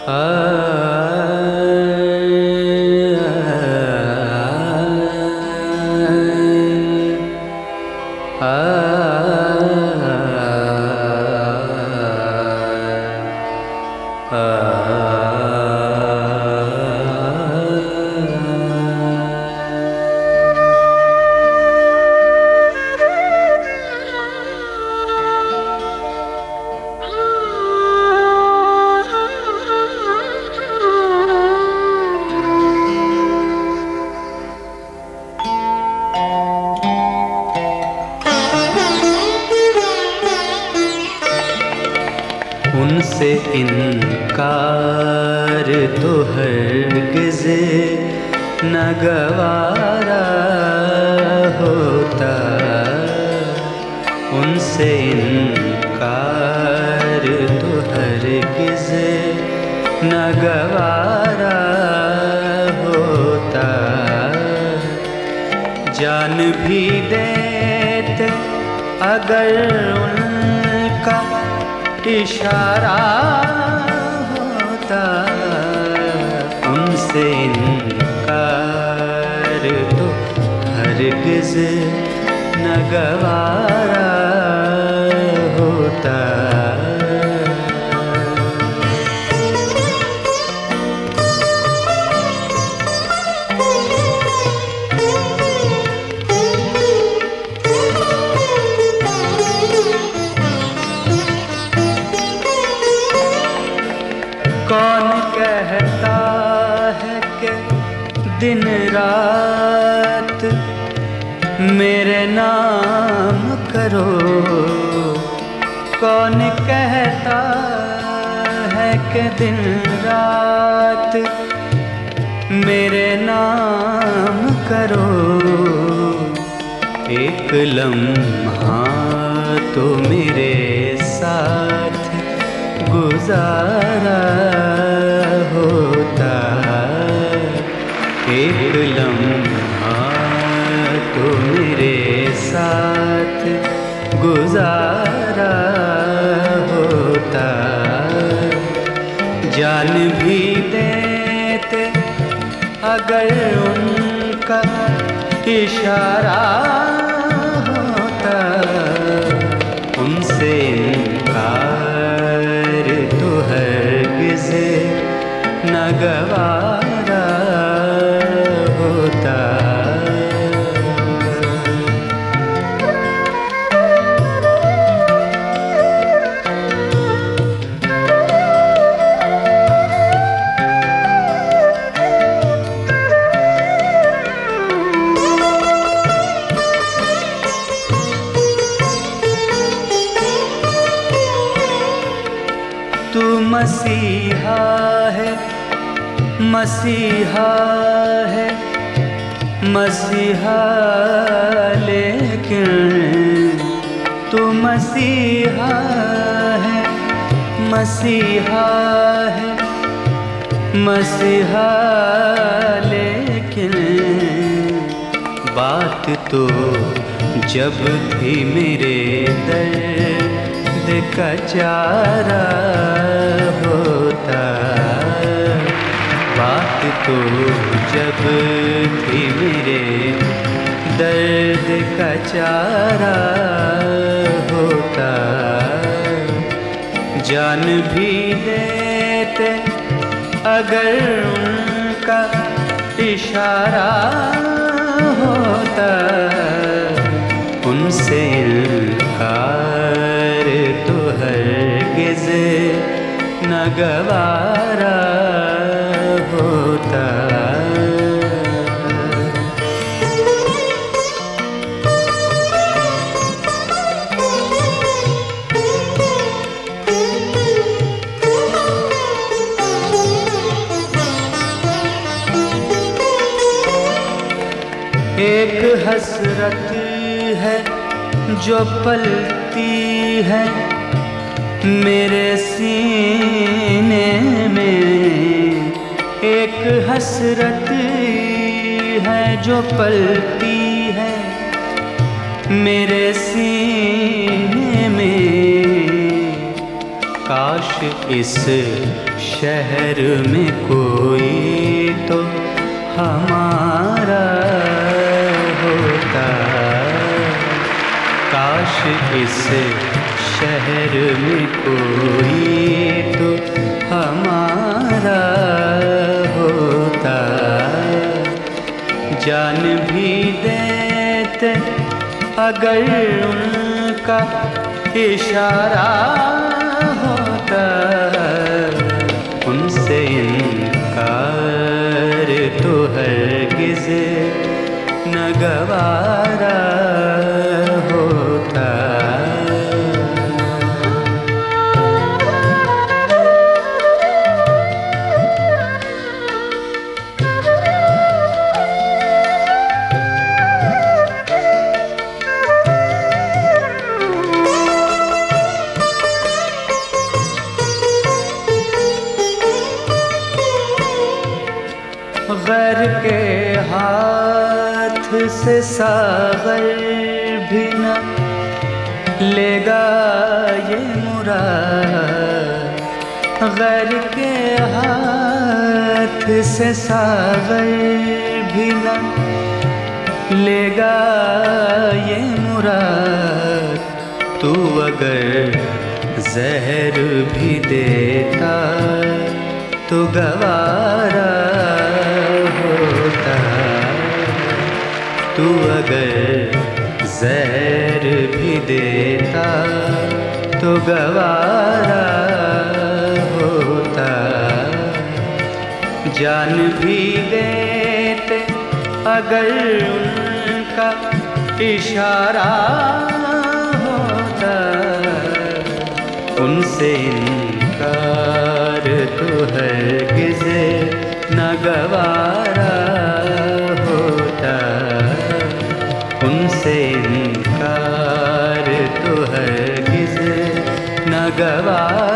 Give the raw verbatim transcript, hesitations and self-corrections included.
उनसे इनकार तो हरगिज़ न गवारा होता, उनसे इनकार तो हरगिज़ न गवारा होता। जान भी देते अगर उनका इशारा होता, उनसे इनकार तो हरगिज़ न गवारा होता। कौन कहता है कि दिन रात मेरे नाम करो, कौन कहता है कि दिन रात मेरे नाम करो। एक लम्हा तो मेरे साथ गुजारा होता, एक लम्हा तो मेरे साथ गुजारा होता। जान भी देते अगर उनका इशारा होता, उनसे इनकार तो हरगिज़ न गवारा होता। तू मसीहा है, मसीहा है, मसीहा लेकिन तू मसीहा है, मसीहा है, मसीहा लेकिन बात तो जब थी मेरे दर्द का चारा होता, बात तो जब थी मेरे दर्द का चारा होता। जान भी देते अगर उनका इशारा होता, उनसे इनकार तो हरगिज़ न गवारा होता। एक हसरत है जो पलती है मेरे सीने में, एक हसरत है जो पलती है मेरे सीने में। काल काश इस शहर में कोई तो हमारा होता, काश इस शहर में कोई तो हमारा होता। जान भी देते अगर उनका इशारा होता, उनसे इनकार तो हरगिज़ न गवारा होता। गैर के हाथ से सागर भी न लेगा ये मुराद, गैर के हाथ से सागर भी न लेगा ये मुराद। तू अगर जहर भी देता तो गवारा होता, तू अगर जहर भी देता तो गवारा होता। जान भी देते अगर उनका इशारा होता, उनसे इनकार तो हरगिज़ न गवारा होता, उनसे इनकार तो हरगिज़ न गवारा